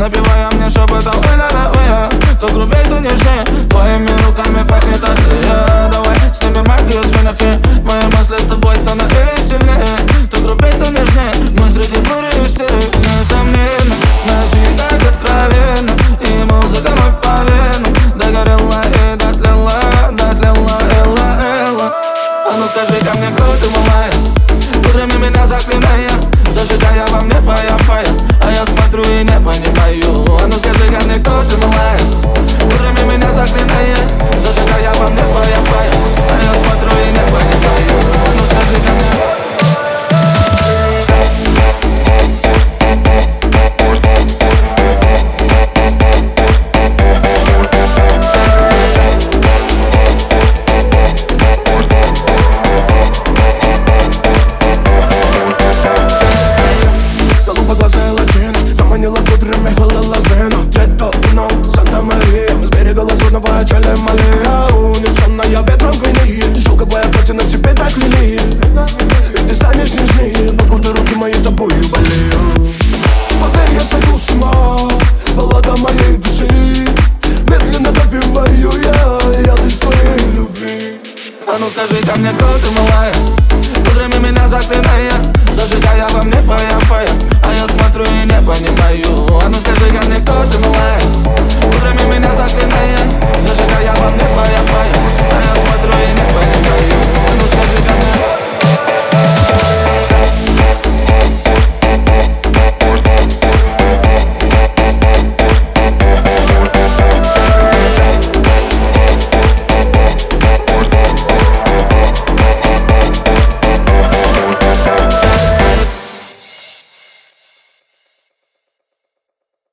напевая мне шепотом ой-ля-ля-ой-я. То грубей, то нежнее, твоими руками пахнет острее. Давай снимем магию с фенофе, мои мысли с тобой становились сильнее. То грубей, то нежнее, мы среди бури и истерик. Несомненно, ночи так откровенно, и музыка мой по венам догорела и дотлела, дотлела, элла, элла. А ну скажи ко мне, кто ты, малая, кудрями меня заклиная, зажигая во мне фая-фая. А я смотрю и не понимаю. А ну скажи ко мне, кто ты, малая, кудрями меня заклиная, зажигая